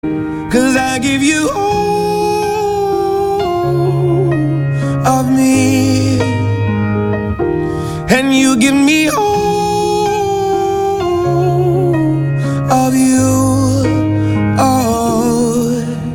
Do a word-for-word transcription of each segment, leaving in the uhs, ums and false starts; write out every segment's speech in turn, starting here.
'Cause I give you all of me, and you give me all of you. Oh,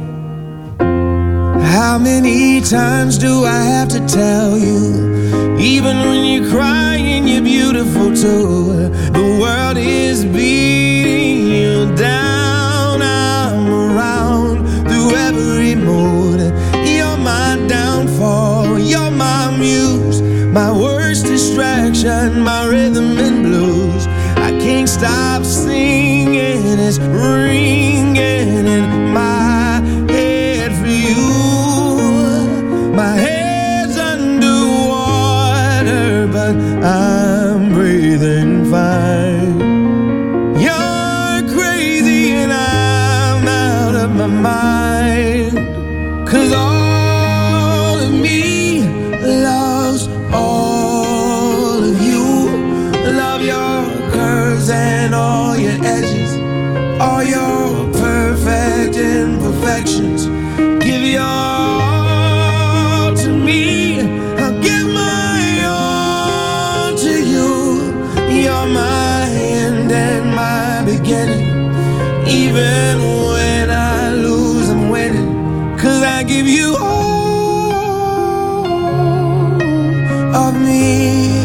how many times do I have to tell you, even when you're crying, you're beautiful too. The world is beating you down. I'm around through every mood. You're my downfall, you're my muse, my worst distraction, my rhythm and blues. I can't stop singing, it's ringing in my head for you. My head's underwater, but I'm breathing fine. You're crazy and I'm out of my mind. 'Cause all of me loves all of you. Love your curves and all your edges, all your perfect imperfections. Give your all to me, I'll give my all to you. You're my end and my beginning. Even when I lose, I'm winning. 'Cause I give you all of me,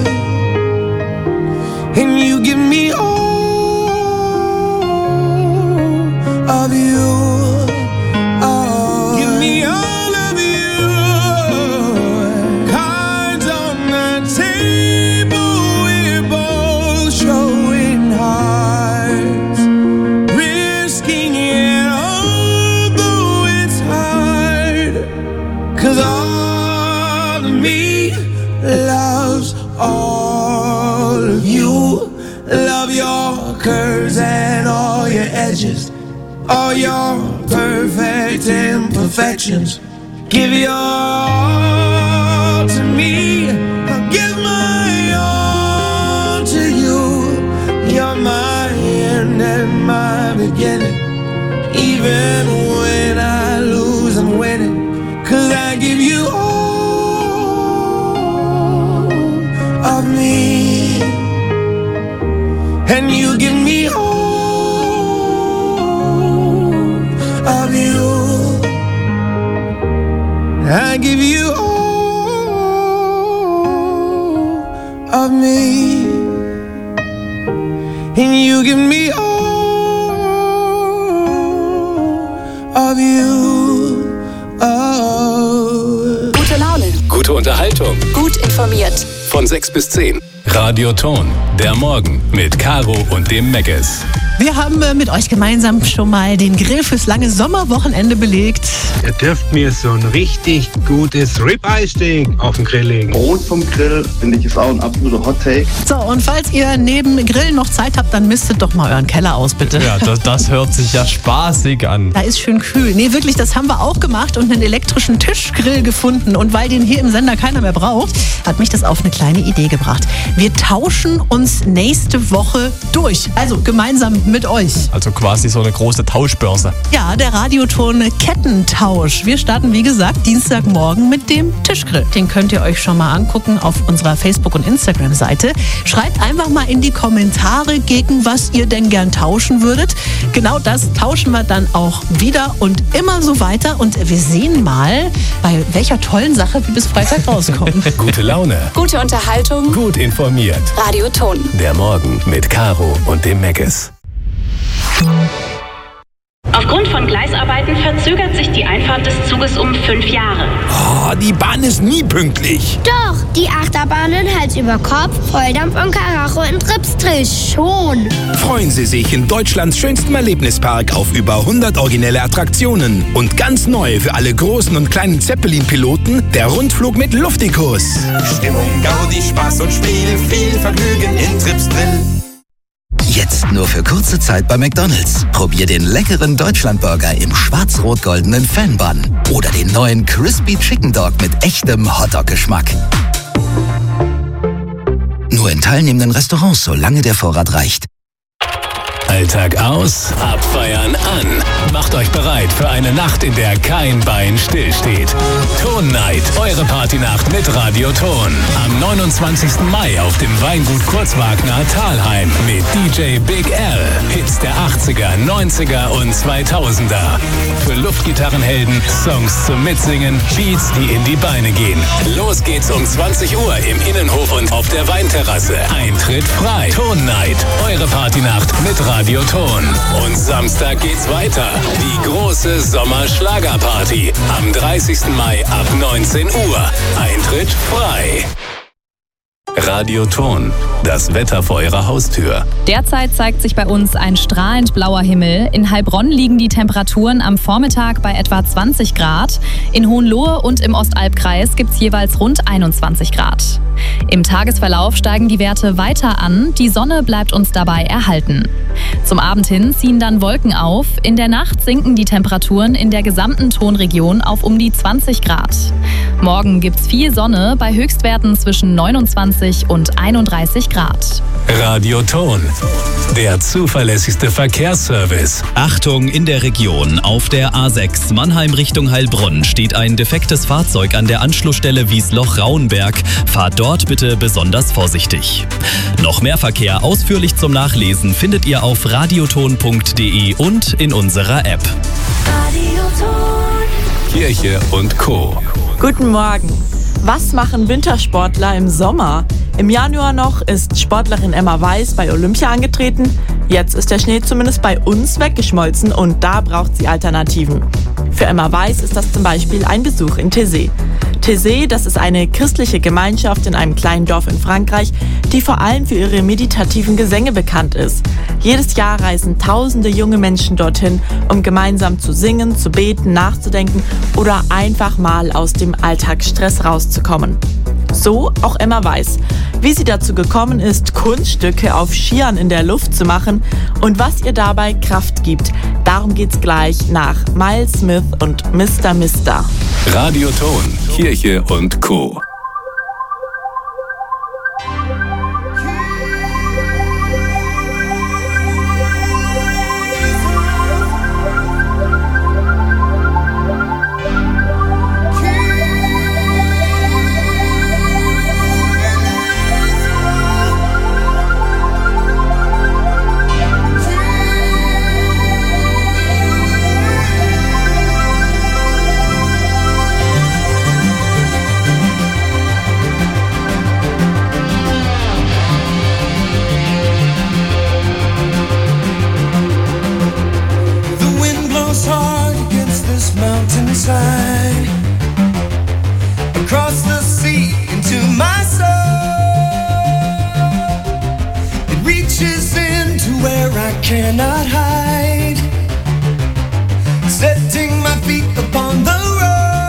and you give me all of you. Oh, give me all of you. Cards on the table, we're both showing hearts, risking it although it's hard. 'Cause all of me loves all of you. Love your curves and all your edges, all your perfect imperfections. Give your all to me, I'll give my all to you. You're my end and my beginning. Even when I lose, I'm winning. 'Cause I give you all of me, and you give me all of you. I give you all of me, and you give me all of you. Oh. Gute Laune. Gute Unterhaltung. Gut informiert. Von sechs bis zehn. Radio Ton. Der Morgen mit Caro und dem Megges. Wir haben äh, mit euch gemeinsam schon mal den Grill fürs lange Sommerwochenende belegt. Ihr dürft mir so ein richtig gutes Ribeye-Steak auf den Grill legen. Brot vom Grill, finde ich, ist auch ein absoluter Hot-Take. So, und falls ihr neben Grillen noch Zeit habt, dann mistet doch mal euren Keller aus, bitte. Ja, das, das hört sich ja spaßig an. Da ist schön kühl. Nee, wirklich, das haben wir auch gemacht und einen elektrischen Tischgrill gefunden. Und weil den hier im Sender keiner mehr braucht, hat mich das auf eine kleine Idee gebracht. Wir tauschen uns nächste Woche durch. Also gemeinsam mit euch. Also quasi so eine große Tauschbörse. Ja, der Radioton Kettentausch. Wir starten, wie gesagt, Dienstagmorgen mit dem Tischgrill. Den könnt ihr euch schon mal angucken auf unserer Facebook- und Instagram-Seite. Schreibt einfach mal in die Kommentare, gegen was ihr denn gern tauschen würdet. Genau das tauschen wir dann auch wieder und immer so weiter. Und wir sehen mal, bei welcher tollen Sache wir bis Freitag rauskommen. Gute Laune. Gute Unterhaltung. Gut informiert. Radio Ton. Der Morgen mit Caro und dem Megges. Aufgrund von Gleisarbeiten verzögert sich die Einfahrt des Zuges um fünf Jahre. Oh, die Bahn ist nie pünktlich. Doch, die Achterbahnen Hals über Kopf, Volldampf und Karacho in Tripsdrill schon. Freuen Sie sich in Deutschlands schönstem Erlebnispark auf über hundert originelle Attraktionen. Und ganz neu für alle großen und kleinen Zeppelin-Piloten der Rundflug mit Luftikus. Stimmung, Gaudi, Spaß und Spiel, viel Vergnügen in Tripsdrill. Jetzt nur für kurze Zeit bei McDonald's. Probier den leckeren Deutschlandburger im schwarz-rot-goldenen Fan-Bun. Oder den neuen Crispy Chicken Dog mit echtem Hotdog-Geschmack. Nur in teilnehmenden Restaurants, solange der Vorrat reicht. Alltag aus, abfeiern an. Macht euch bereit für eine Nacht, in der kein Bein stillsteht. Ton Night, eure Partynacht mit Radio Ton. Am neunundzwanzigsten Mai auf dem Weingut Kurzwagner Thalheim mit D J Big L. Hits der achtziger, neunziger und zweitausender. Für Luftgitarrenhelden, Songs zum Mitsingen, Beats, die in die Beine gehen. Los geht's um zwanzig Uhr im Innenhof und auf der Weinterrasse. Eintritt frei. Ton Night, eure Partynacht mit Radio Ton. Und Samstag geht's weiter. Die große Sommerschlagerparty am dreißigsten Mai ab neunzehn Uhr. Eintritt frei. Radio Ton, das Wetter vor Ihrer Haustür. Derzeit zeigt sich bei uns ein strahlend blauer Himmel. In Heilbronn liegen die Temperaturen am Vormittag bei etwa zwanzig Grad. In Hohenlohe und im Ostalbkreis gibt es jeweils rund einundzwanzig Grad. Im Tagesverlauf steigen die Werte weiter an. Die Sonne bleibt uns dabei erhalten. Zum Abend hin ziehen dann Wolken auf. In der Nacht sinken die Temperaturen in der gesamten Tonregion auf um die zwanzig Grad. Morgen gibt's viel Sonne bei Höchstwerten zwischen neunundzwanzig und einunddreißig Grad. Radio Ton, der zuverlässigste Verkehrsservice. Achtung in der Region. Auf der A sechs Mannheim Richtung Heilbronn steht ein defektes Fahrzeug an der Anschlussstelle Wiesloch-Rauenberg. Fahrt dort bitte besonders vorsichtig. Noch mehr Verkehr ausführlich zum Nachlesen findet ihr auf radioton punkt de und in unserer App. Radioton. Kirche und Co. Guten Morgen. Was machen Wintersportler im Sommer? Im Januar noch ist Sportlerin Emma Weiß bei Olympia angetreten. Jetzt ist der Schnee zumindest bei uns weggeschmolzen und da braucht sie Alternativen. Für Emma Weiß ist das zum Beispiel ein Besuch in Taizé. Taizé, das ist eine christliche Gemeinschaft in einem kleinen Dorf in Frankreich, die vor allem für ihre meditativen Gesänge bekannt ist. Jedes Jahr reisen tausende junge Menschen dorthin, um gemeinsam zu singen, zu beten, nachzudenken oder einfach mal aus dem Alltagsstress rauszukommen. So auch Emma Weiß. Wie sie dazu gekommen ist, Kunststücke auf Skiern in der Luft zu machen und was ihr dabei Kraft gibt. Darum geht's gleich nach Miles Smith und Mister Mister. Radio Ton, Kirche und Co. Across the sea into my soul, it reaches into where I cannot hide, setting my feet upon the road.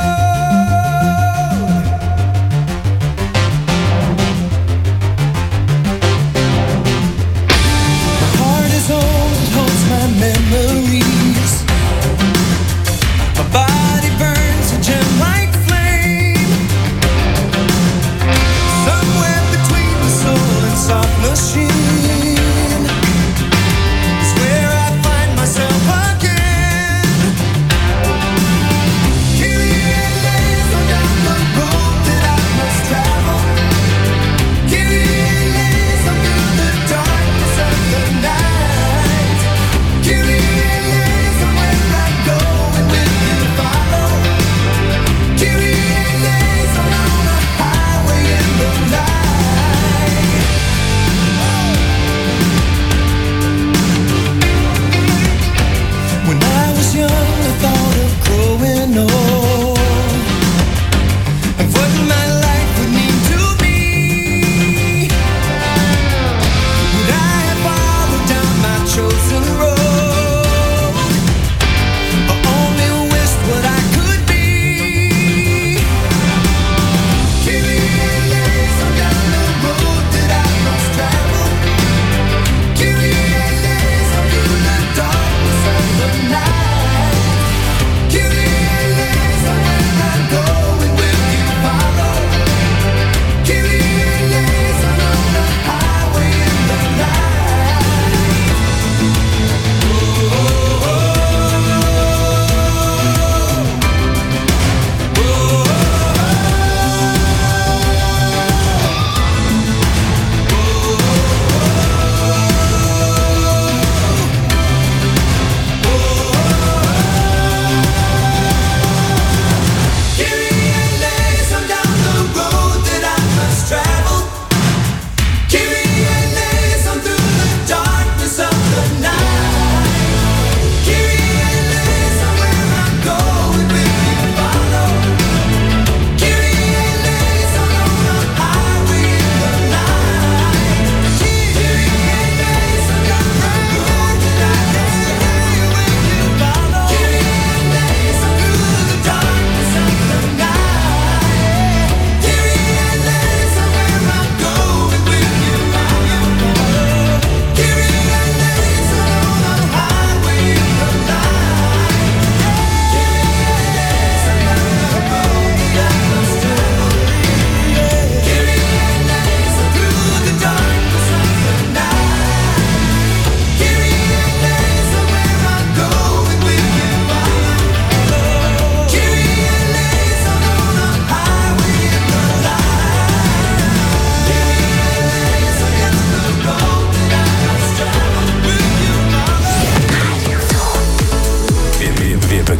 My heart is old, it holds my memories. My body burns a gem like soft machine is where I find myself again.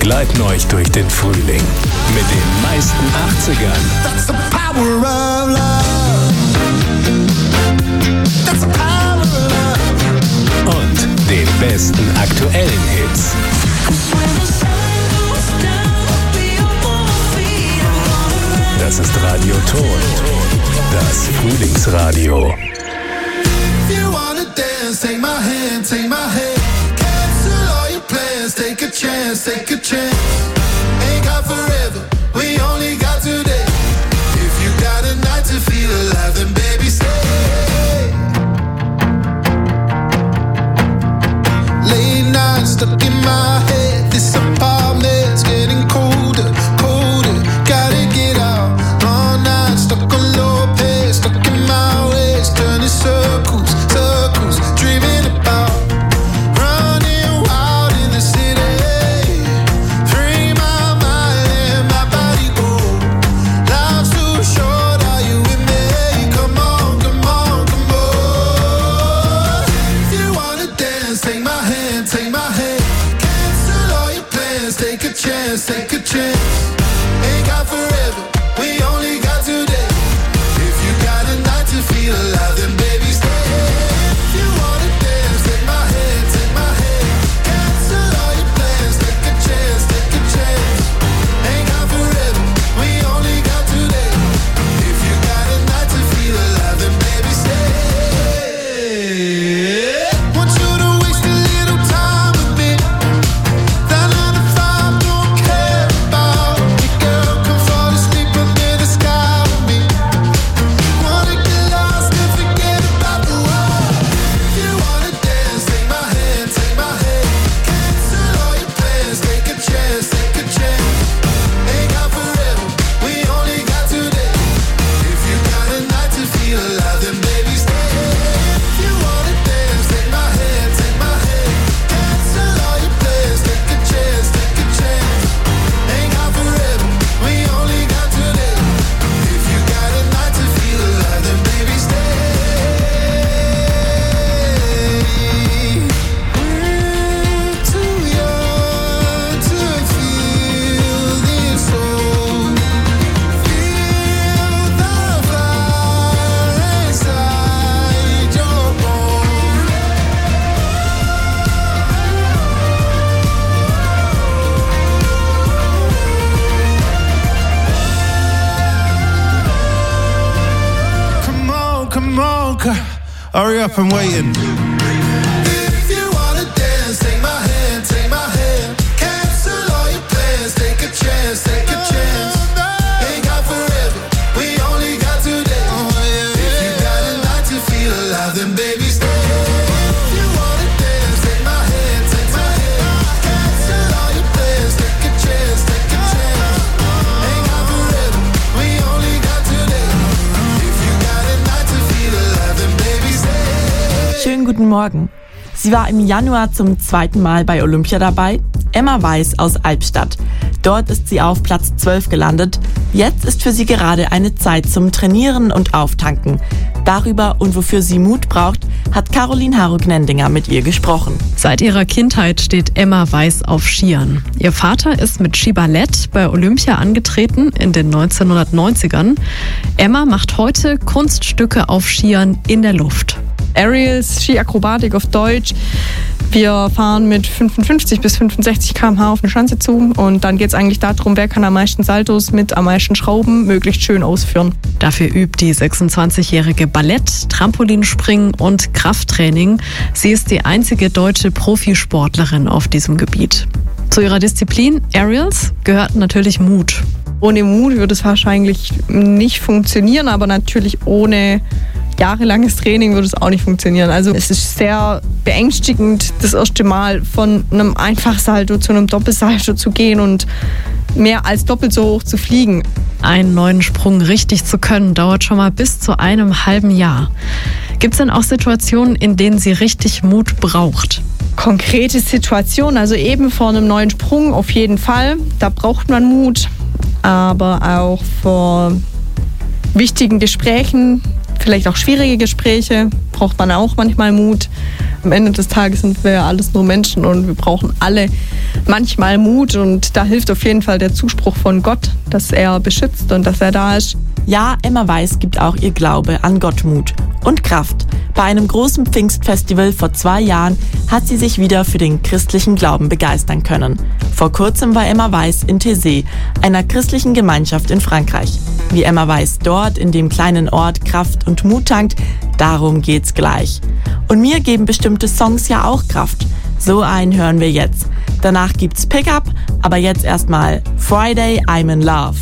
begleiten euch durch den Frühling mit den meisten achtzigern. That's the power of love. That's the power of love. Und den besten aktuellen Hits. Das ist Radio Ton, das Frühlingsradio. If you wanna dance, take my hand, take my hand. Cancel all your plans, take a chance, take a chance. Ain't got forever, we only got today. If you got a night to feel alive, then baby stay. Late nights stuck in my head, this apartment's getting colder, colder. Gotta get out, long nights stuck on low pace, stuck in my ways, turning circles, circles, dreaming about running wild in the city. Free my mind and my body go. Life's too short, are you with me? Come on, come on, come on. If you wanna dance, take my hand, take my hand. Cancel all your plans, take a chance, take a chance. Ain't got forever, we only got today. If you got a night to feel alive, then baby stay. If you wanna dance, take my hand, take my hand. Cancel all your plans, take a chance, take a chance. Ain't got forever, we only got today. If you got a night to feel alive, then baby stay. Want you to waste a little time with me. That nine to five don't care about me, girl. Come fall asleep under the sky with me. Wanna get lost and forget about the world. If you wanna dance, take my hand, take my hand. Cancel all your plans, take a chance, take a chance. Ain't got forever, we only got today. If you got a night to feel alive, then baby stay. If you wanna dance, take my hand, take my hand. Cancel all your plans, take a chance, take a chance. Ain't got forever, we only got today. If you got a night to feel alive, then baby stay. We're too young to feel this old. Feel the fire inside your bones. Come on, come on, c- hurry up, I'm waiting. If you wanna dance, take my hand, take my hand. Cancel all your plans, take a chance, take a chance. Ain't got forever, we only got today. If you got a night to feel alive, then baby stay. If you wanna dance, take my hand, take my hand. Cancel all your plans, take a chance, take a chance. Ain't got forever, we only got today. If you got a night to feel alive, then baby stay. Schönen guten Morgen. Sie war im Januar zum zweiten Mal bei Olympia dabei. Emma Weiß aus Albstadt. Dort ist sie auf Platz zwölf gelandet. Jetzt ist für sie gerade eine Zeit zum Trainieren und Auftanken. Darüber und wofür sie Mut braucht, hat Caroline Harro-Gnendinger mit ihr gesprochen. Seit ihrer Kindheit steht Emma Weiß auf Skiern. Ihr Vater ist mit Skiballett bei Olympia angetreten in den neunzehnhundertneunzigern. Emma macht heute Kunststücke auf Skiern in der Luft. Aerials, Skiakrobatik auf Deutsch. Wir fahren mit fünfundfünfzig bis fünfundsechzig Kilometer pro Stunde auf eine Schanze zu und dann geht es eigentlich darum, wer kann am meisten Saltos mit am meisten Schrauben möglichst schön ausführen. Dafür übt die sechsundzwanzigjährige Ballett, Trampolinspringen und Krafttraining. Sie ist die einzige deutsche Profisportlerin auf diesem Gebiet. Zu ihrer Disziplin Aerials gehört natürlich Mut. Ohne Mut würde es wahrscheinlich nicht funktionieren, aber natürlich ohne jahrelanges Training würde es auch nicht funktionieren. Also es ist sehr beängstigend, das erste Mal von einem Einfachsalto zu einem Doppelsalto zu gehen und mehr als doppelt so hoch zu fliegen. Einen neuen Sprung richtig zu können, dauert schon mal bis zu einem halben Jahr. Gibt es denn auch Situationen, in denen sie richtig Mut braucht? Konkrete Situationen, also eben vor einem neuen Sprung auf jeden Fall. Da braucht man Mut, aber auch vor wichtigen Gesprächen, vielleicht auch schwierige Gespräche, braucht man auch manchmal Mut. Am Ende des Tages sind wir ja alles nur Menschen und wir brauchen alle manchmal Mut und da hilft auf jeden Fall der Zuspruch von Gott, dass er beschützt und dass er da ist. Ja, Emma Weiß gibt auch ihr Glaube an Gott Mut und Kraft. Bei einem großen Pfingstfestival vor zwei Jahren hat sie sich wieder für den christlichen Glauben begeistern können. Vor kurzem war Emma Weiß in Taizé, einer christlichen Gemeinschaft in Frankreich. Wie Emma Weiß dort in dem kleinen Ort Kraft und Mut tankt, darum geht's gleich. Und mir geben bestimmte Songs ja auch Kraft. So einen hören wir jetzt. Danach gibt's Pickup, aber jetzt erstmal Friday, I'm in Love.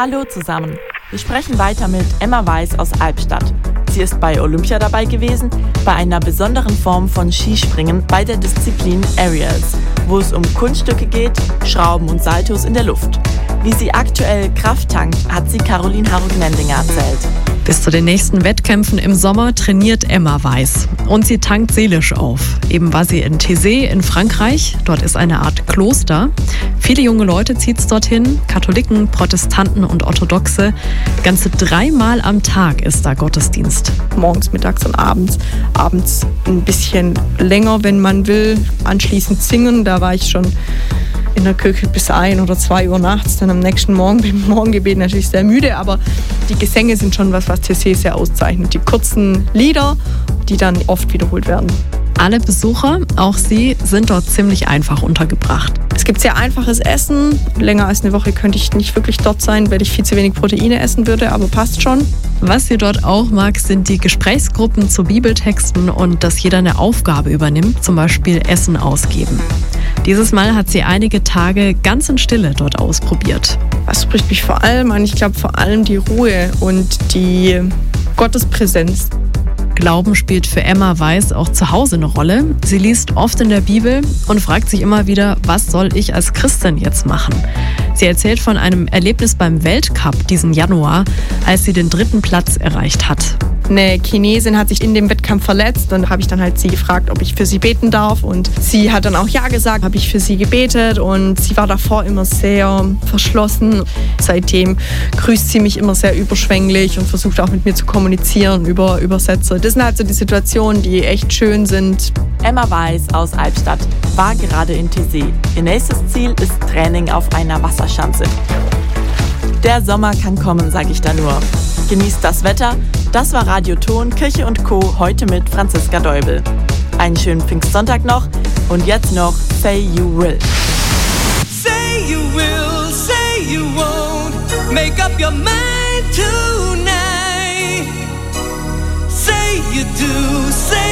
Hallo zusammen. Wir sprechen weiter mit Emma Weiß aus Albstadt. Sie ist bei Olympia dabei gewesen, bei einer besonderen Form von Skispringen bei der Disziplin Aerials, wo es um Kunststücke geht, Schrauben und Saltos in der Luft. Wie sie aktuell Kraft tankt, hat sie Caroline Harug-Nendinger erzählt. Bis zu den nächsten Wettkämpfen im Sommer trainiert Emma Weiß. Und sie tankt seelisch auf. Eben war sie in Thésée in Frankreich. Dort ist eine Art Kloster. Viele junge Leute zieht es dorthin. Katholiken, Protestanten und Orthodoxe. Ganze dreimal am Tag ist da Gottesdienst. Morgens, mittags und abends. Abends ein bisschen länger, wenn man will. Anschließend singen. Da war ich schon in der Kirche bis ein oder zwei Uhr nachts. Dann am nächsten Morgen beim Morgengebet natürlich sehr müde. Aber die Gesänge sind schon was, was Thésée sehr auszeichnet. Die kurzen Lieder, die dann oft wiederholt werden. Alle Besucher, auch sie, sind dort ziemlich einfach untergebracht. Es gibt sehr einfaches Essen. Länger als eine Woche könnte ich nicht wirklich dort sein, weil ich viel zu wenig Proteine essen würde, aber passt schon. Was sie dort auch mag, sind die Gesprächsgruppen zu Bibeltexten und dass jeder eine Aufgabe übernimmt, zum Beispiel Essen ausgeben. Dieses Mal hat sie einige Tage ganz in Stille dort ausprobiert. Was spricht mich vor allem an? Ich glaube vor allem die Ruhe und die Gottespräsenz. Glauben spielt für Emma Weiß auch zu Hause eine Rolle. Sie liest oft in der Bibel und fragt sich immer wieder, was soll ich als Christin jetzt machen? Sie erzählt von einem Erlebnis beim Weltcup diesen Januar, als sie den dritten Platz erreicht hat. Eine Chinesin hat sich in dem Wettkampf verletzt und habe ich dann halt sie gefragt, ob ich für sie beten darf. Und sie hat dann auch ja gesagt, habe ich für sie gebetet und sie war davor immer sehr verschlossen. Seitdem grüßt sie mich immer sehr überschwänglich und versucht auch mit mir zu kommunizieren über Übersetzer. Das sind halt so die Situationen, die echt schön sind. Emma Weiß aus Albstadt war gerade in Thésée. Ihr nächstes Ziel ist Training auf einer Wasserschanze. Der Sommer kann kommen, sage ich da nur. Genießt das Wetter. Das war Radio Ton, Kirche und Co. heute mit Franziska Deubel. Einen schönen Pfingstsonntag noch und jetzt noch Say You Will. Say you will, say you won't, make up your mind tonight. Say you do, say